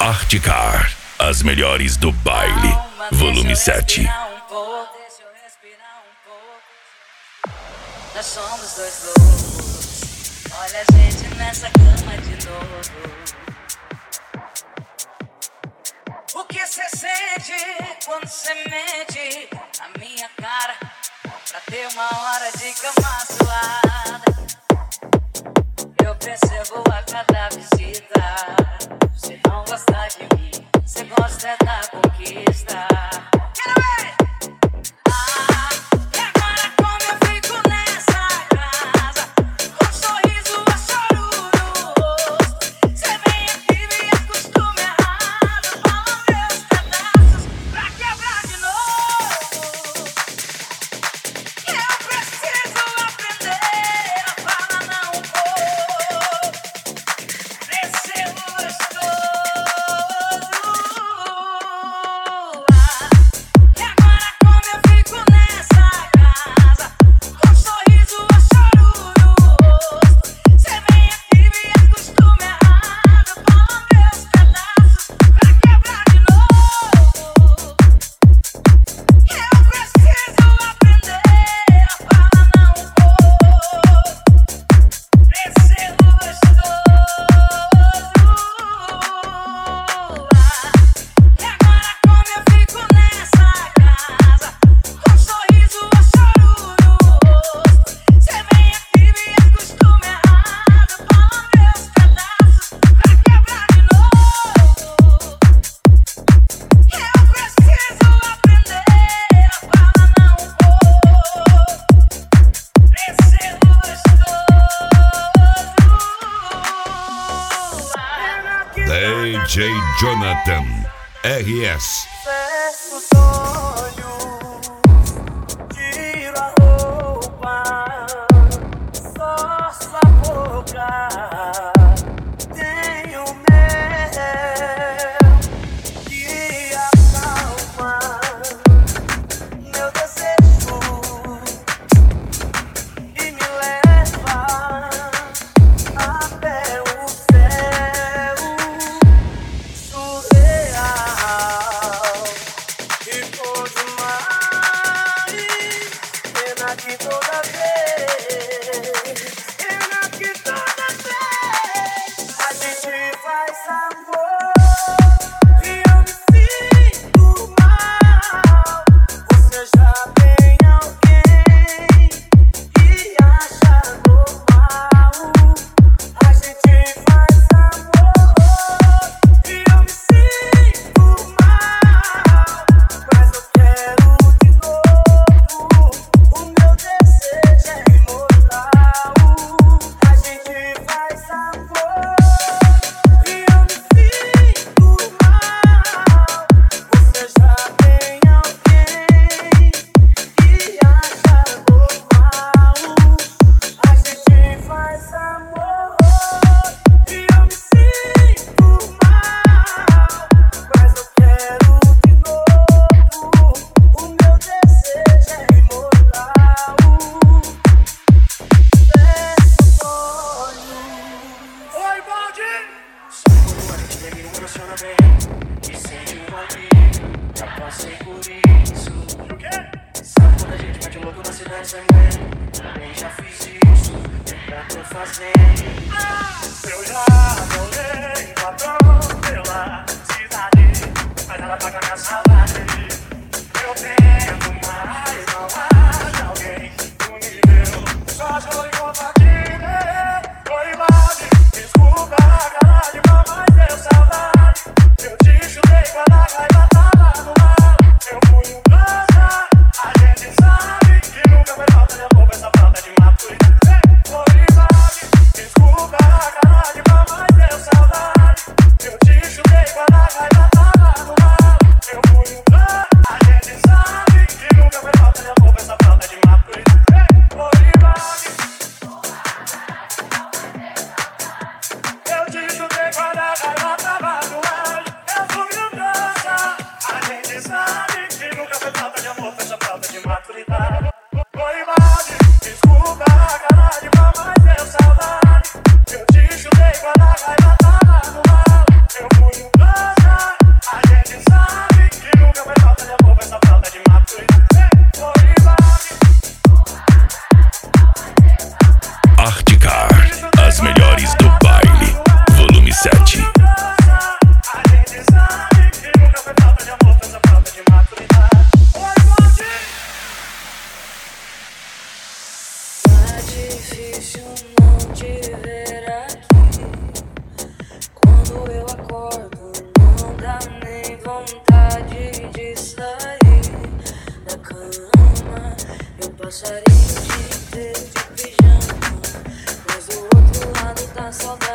Party Car, as melhores do baile, volume 7. Deixa eu respirar um pouco. Nós somos dois loucos. Olha a gente nessa cama de novo. O que cê sente quando cê mente na minha cara pra ter uma hora de cama suada? Eu percebo a cada visita. Você não gosta de mim, você gosta da conquista. Quero ver! E agora como eu fico nessa casa, com um sorriso a choro no rosto. Você vem aqui e me acostuma errado, fala meus pedaços pra quebrar de novo. Eu preciso aprender a falar não vou. Descer gostoso. E agora como eu fico nessa casa, com um sorriso a choro no rosto. Você vem aqui e me acostuma errado, fala meus pedaços pra quebrar de novo. Eu preciso aprender a falar não vou. Descer gostoso. E agora como eu fico nessa casa, com um sorriso a choro no rosto. Você vem aqui e me acostuma errado, fala meus pedaços pra quebrar de novo. Eu preciso aprender a falar não vou. Descer gostoso. DJ Jonathan RS. Fecho os olhos, tiro a roupa, só sua boca. Tenho mel que acalma meu desejo e me leva até o céu surreal. E por demais, pena que toda vez, pena que toda vez a gente faz amor e eu me sinto mal. Você já tem alguém e acha normal. A gente faz amor e eu me sinto mal, mas eu quero de novo. O meu desejo é imortal. A gente faz amor e eu me sinto mal. Você já tem alguém e acha normal. A gente faz amor e eu me sinto mal, mas eu quero de novo. O meu desejo é imortal. Fecho os olhos. Oi, Baldi! Só quando a gente liga e não funciona bem, e sente um vazio. Já passei por isso. O quê? Sabe quando a gente mete louco na cidade sem moer? Também já fiz isso, já tô fazendo. Eu já rolei ladrão pela cidade, mas ela paga minha saudade. Eu tento, mas não acho alguém no nível. Só tô em compartilhar. Oi, Baldi, desculpa a cara de mal, mas deu saudade. Eu te chutei quando a raiva tava no ar. Eu fui um trouxa, a gente sabe que nunca foi falta de amor, essa falta de maturidade. Oi, Baldi, desculpa a cara de mal, mas deu saudade. vontade de sair da cama. Eu passaria o dia inteiro de pijama, mas do outro lado tá saudade.